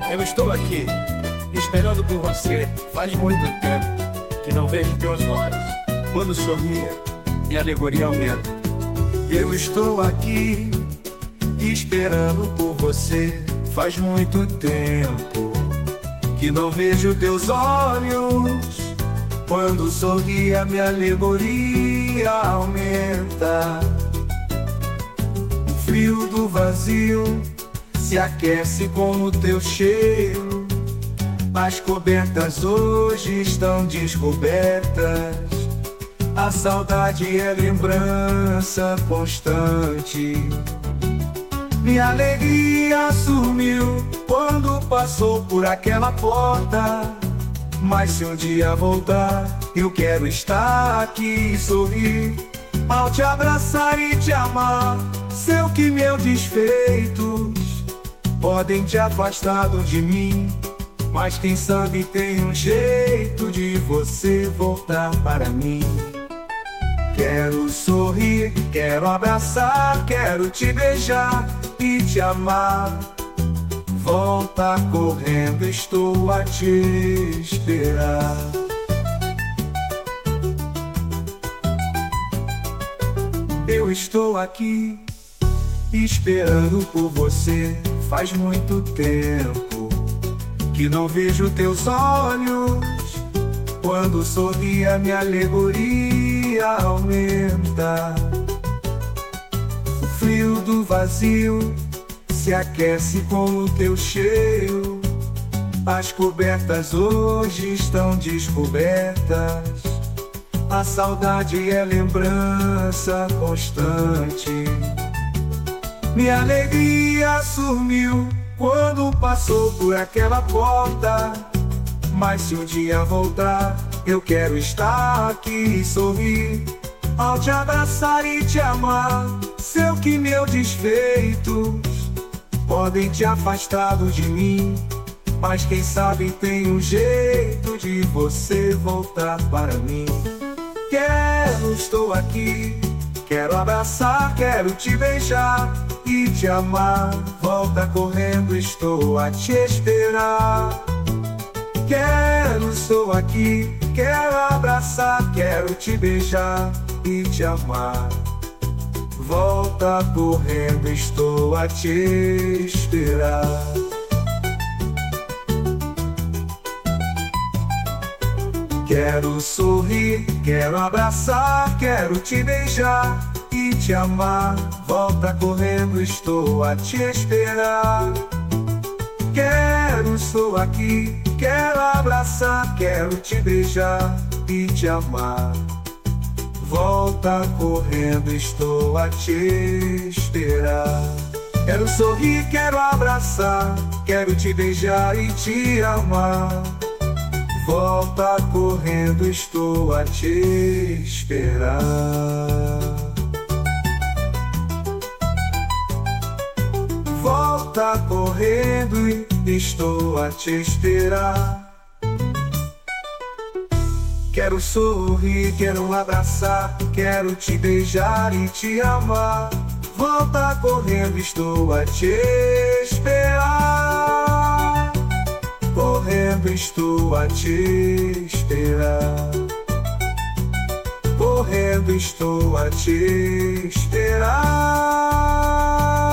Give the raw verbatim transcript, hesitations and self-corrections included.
Eu estou aqui, esperando por você. Faz muito tempo que não vejo teus olhos. Quando sorria, minha alegria aumenta. Eu estou aqui, esperando por você. Faz muito tempo que não vejo teus olhos. Quando sorria, minha alegria aumenta. O frio do vazio se aquece com o teu cheiro. As cobertas hoje estão descobertas. A saudade é lembrança constante. Minha alegria sumiu quando passou por aquela porta. Mas se um dia voltar, eu quero estar aqui e sorrir ao te abraçar e te amar. Sei que meus desfeitos podem te afastar de mim, mas quem sabe tem um jeito de você voltar para mim. Quero sorrir, quero abraçar, quero te beijar e te amar. Volta correndo, estou a te esperar. Eu estou aqui, esperando por você. Faz muito tempo que não vejo teus olhos. Quando sorria, minha alegria aumenta. O frio do vazio se aquece com o teu cheiro. As cobertas hoje estão descobertas. A saudade é lembrança constante. Minha alegria sumiu quando passou por aquela porta. Mas se um dia voltar, eu quero estar aqui e sorrir ao te abraçar e te amar. Sei que meus desfeitos podem te afastar de mim, mas quem sabe tem um jeito de você voltar para mim. Quero, estou aqui, quero abraçar, quero te beijar e te amar. Volta correndo, estou a te esperar. Quero, estou aqui, quero abraçar, quero te beijar e te amar. Volta correndo, estou a te esperar. Quero sorrir, quero abraçar, quero te beijar e te amar. Volta correndo, estou a te esperar. Quero, estou aqui, quero abraçar, quero te beijar e te amar. Volta correndo, estou a te esperar. Quero sorrir, quero abraçar, quero te beijar e te amar. Volta correndo, estou a te esperar. Volta correndo e estou a te esperar. Quero sorrir, quero abraçar, quero te beijar e te amar. Volta correndo, estou a te esperar. Correndo, estou a te esperar. Correndo, estou a te esperar.